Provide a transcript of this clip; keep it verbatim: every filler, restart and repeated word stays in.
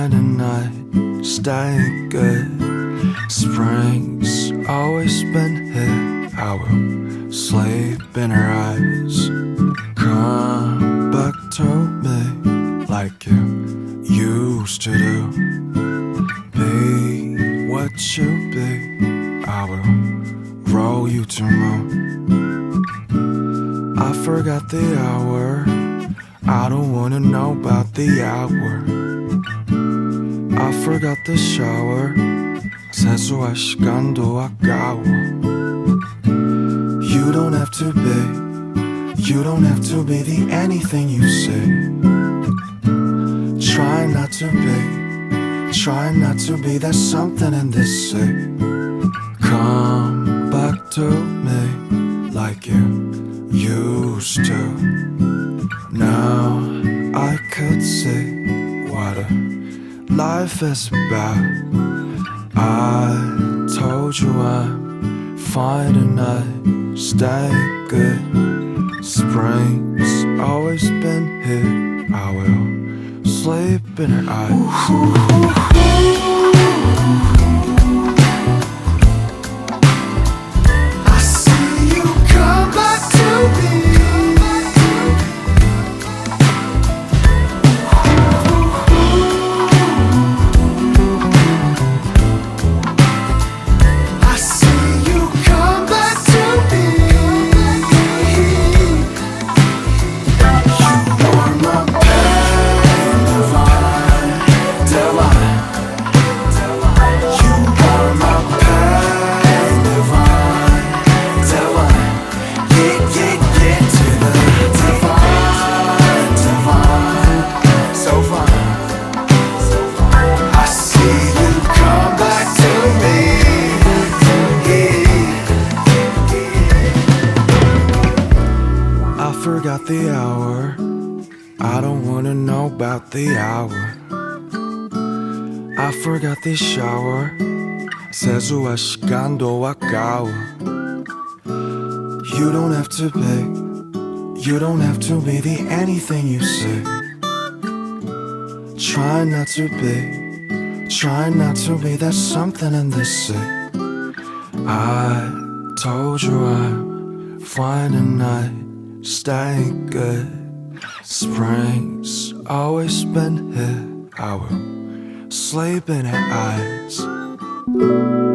fine tonight, staying good. Spring's always been here. I will sleep in her eyes. Come back to me like you used to do. Be what you be. I will roll you to moon. I forgot the hour. I don't wanna know about the hour. I forgot the shower. 세수할 시간도 아까워. You don't have to be, you don't have to be the anything you say. Try not to be, try not to be. There's something in this say. Come back to me like you used to. Now I could see what a life is about. I told you I'm fine tonight, stay good. Spring's always been here. I will sleep in her eyes. I see you come back to me. Forgot the hour. I don't wanna know about the hour. I forgot the shower. 세수할 시간도 아까워. You don't have to be, you don't have to be the anything you say. Try not to be, try not to be. There's something in this say. I told you I'm fine tonight, staying good. Spring's always been here. I will sleep in her eyes.